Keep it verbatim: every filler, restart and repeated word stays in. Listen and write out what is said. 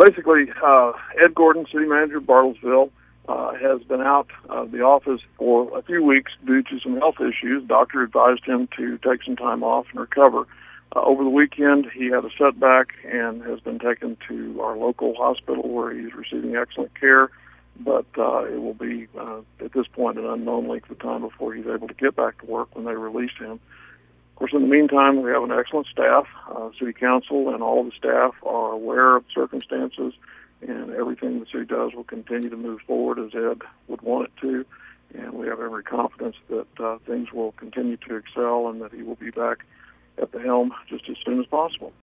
basically, uh, Ed Gordon, city manager of Bartlesville, uh, has been out of the office for a few weeks due to some health issues. Doctor advised him to take some time off and recover. Uh, over the weekend, he had a setback and has been taken to our local hospital where he's receiving excellent care, but uh, it will be, uh, at this point, an unknown length of time before he's able to get back to work when they release him. Of course, in the meantime, we have an excellent staff. Uh, city council and all the staff are aware of circumstances, and everything the city does will continue to move forward as Ed would want it to. And we have every confidence that uh, things will continue to excel and that he will be back at the helm just as soon as possible.